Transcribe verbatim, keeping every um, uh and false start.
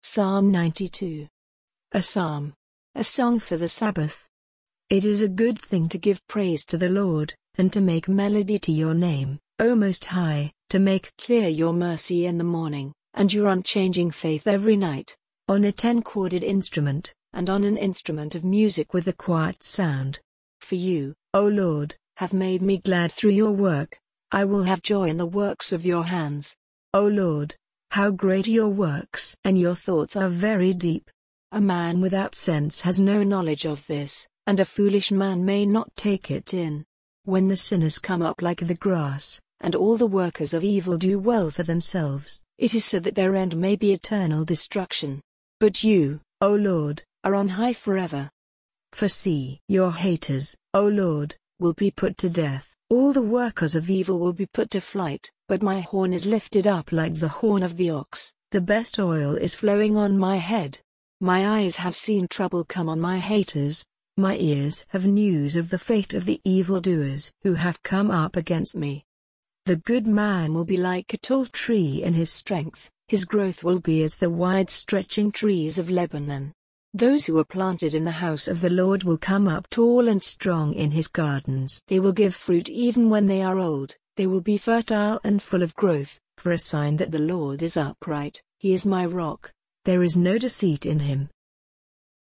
Psalm ninety-two. A psalm. A song for the Sabbath. It is a good thing to give praise to the Lord, and to make melody to your name, O Most High, to make clear your mercy in the morning, and your unchanging faith every night, on a ten-chorded instrument, and on an instrument of music with a quiet sound. For you, O Lord, have made me glad through your work. I will have joy in the works of your hands. O Lord, how great are your works! And your thoughts are very deep. A man without sense has no knowledge of this, and a foolish man may not take it in. When the sinners come up like the grass, and all the workers of evil do well for themselves, it is so that their end may be eternal destruction. But you, O Lord, are on high forever. For see, your haters, O Lord, will be put to death. All the workers of evil will be put to flight, but my horn is lifted up like the horn of the ox, the best oil is flowing on my head. My eyes have seen trouble come on my haters, my ears have news of the fate of the evildoers who have come up against me. The good man will be like a tall tree in his strength, his growth will be as the wide-stretching trees of Lebanon. Those who are planted in the house of the Lord will come up tall and strong in his gardens. They will give fruit even when they are old, they will be fertile and full of growth, for a sign that the Lord is upright. He is my rock. There is no deceit in him.